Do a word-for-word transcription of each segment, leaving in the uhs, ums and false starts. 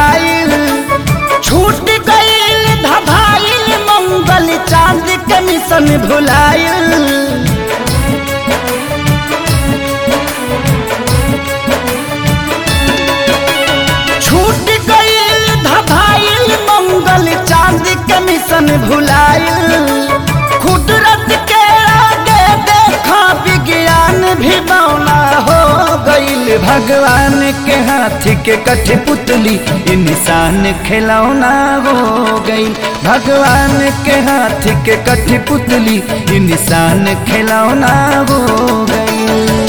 भुलाइल, छूट गईल धधाइल मंगल चांद के मिशन भुलाइल। छूट गईल धधाइल मंगल चांद के मिशन भुलाइल। कुदरत के आगे देखा विज्ञान भी बौना हो गईल। भगवान के हाथ के कठपुतली इंसान खिलौना हो गई। भगवान के हाथ के कठपुतली इंसान खिलौना हो गई।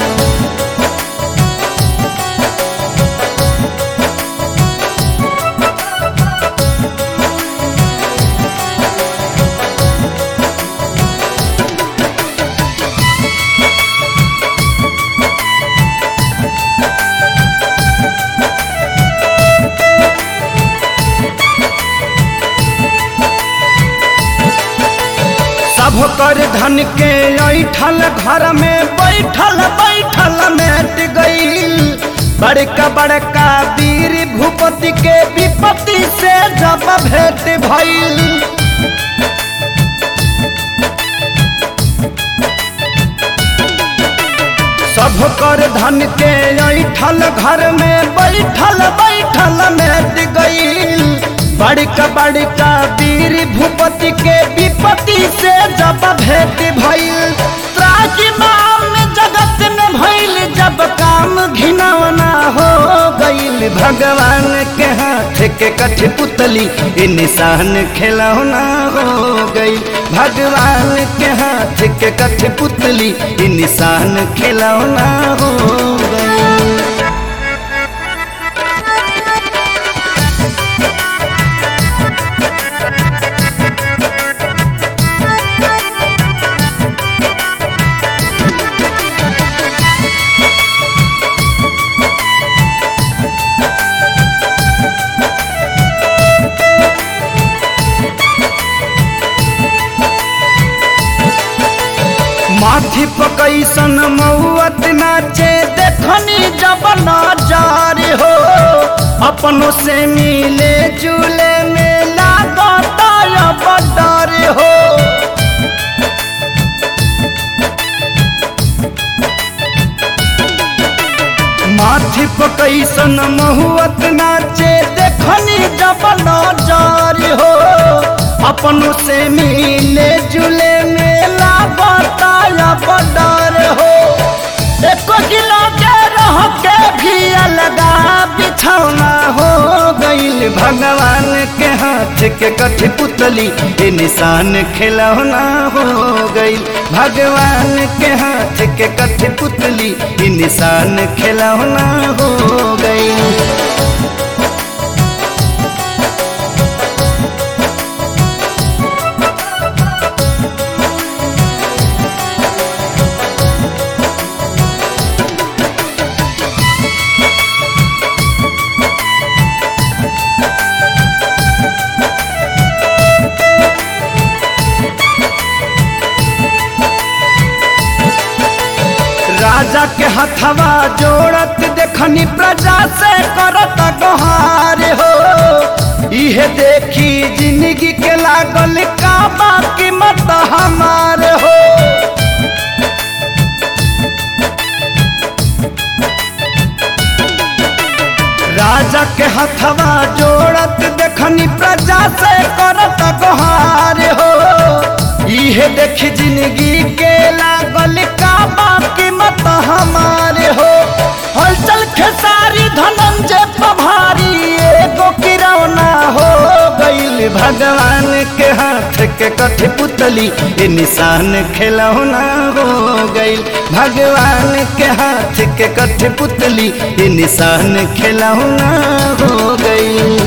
सब कर धन के ऐठल घर में बैठल बैठल मेट गईल। बड़का बड़का वीर भूपति के विपत्ति से जब भेंट भइल। सब कर धन के ऐठल घर में बैठल बैठल मेट गईल। बड़का बड़का वीर भूपति के विपत्ति से जब भेंट भइल। त्राजिमाम जगत में भइल जब काम घिनौना हो गईल। भगवान के हाथ के कठपुतली इंसान खिलौना हो गई। भगवान के हाथ के कठपुतली इंसान खिलौना हो गई। माथी पकैसन मौत नाचे देखनी जब नजार हो। अपनों से मिले जुले में लागता अब डर हो। माथी पकैसन महुअत नाचे देखनी जब नजार हो। अपनों से मिले जुले में लागता अब डर हो। एको किलो के रह के भी अलगा बिछौना हो गईल। भगवान के हाथ के कठपुतली इंसान खिलौना हो गईल। भगवान के हाथ के कठपुतली इंसान खिलौना हो गईल। राजा के हथवा जोड़त देखनी प्रजा से करत गुहार हो। इहे देखी जिंदगी के लागल का बाकी मत हमार हो। राजा के हथवा जोड़त देखनी प्रजा से करत गुहार हो। इहे देखी जिंदगी के लागल का बाकी मत हमारे हो। हलचल खेसारी धनंजय पभारी एगो किरौना हो गईल। भगवान के हाथ के कठपुतली इंसान खिलौना हो गईल। भगवान के हाथ के कठपुतली इंसान खिलौना हो गईल।